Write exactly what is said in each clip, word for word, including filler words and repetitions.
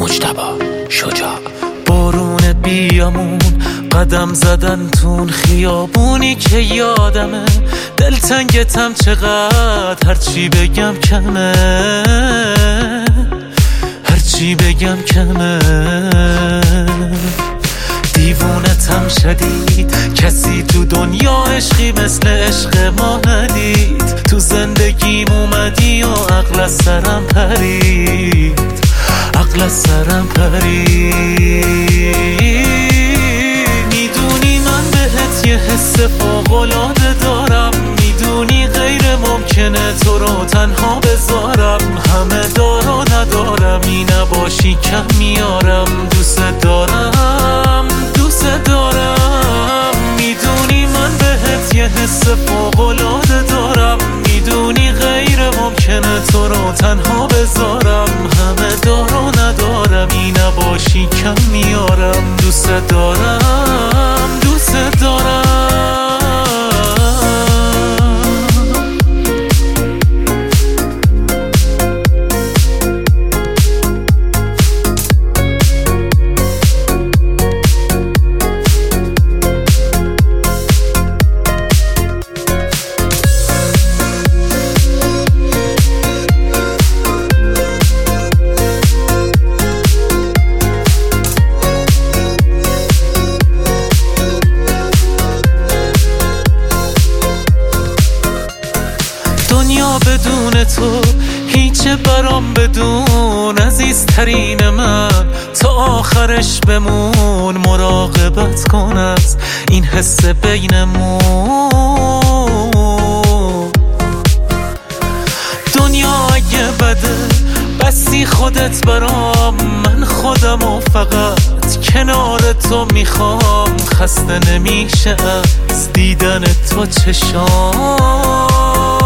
مجتبی شجاع. بارون بیامون قدم زدن تون خیابونی که یادمه، دلتنگتم چقدر هرچی بگم کمه، هرچی بگم کمه. دیوونتم شدید، کسی تو دنیا عشقی مثل عشق ما ندید. تو زندگیم اومدی و عقل از سرم پرید، عقل از سرم پرید. میدونی من بهت یه حس فوق‌العاده دارم، میدونی غیر ممکنه تو رو تنها بذارم. همه دارا ندارم، این نباشی کم میارم. دوست دارم، دوست دارم. میدونی من بهت یه حس فوق‌العاده دارم، میدونی غیر ممکنه تو رو تنها بذارم. همه دارا ندارم، این نباشی کم میارم. دوست دارم، دوست دارم. دنیا بدون تو هیچه برام، بدون عزیزترین من تا آخرش بمون. مراقبت کن از این حس بینمون. دنیا اگه بده بسی خودت برام، من خودم و فقط کنار تو میخوام. خسته نمیشه از دیدن تو چشام.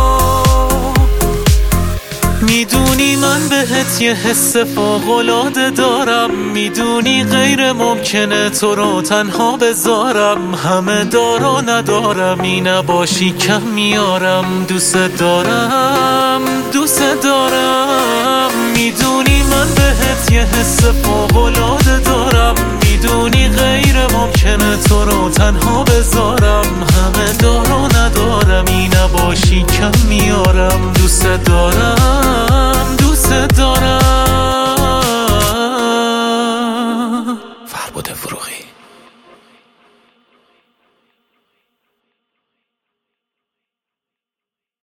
میدونی من بهت یه حس فوق‌العاده دارم، میدونی غیر ممکنه تو رو تنها بذارم. همه دارا ندارم، این نباشی کم میارم. دوست دارم، دوست دارم.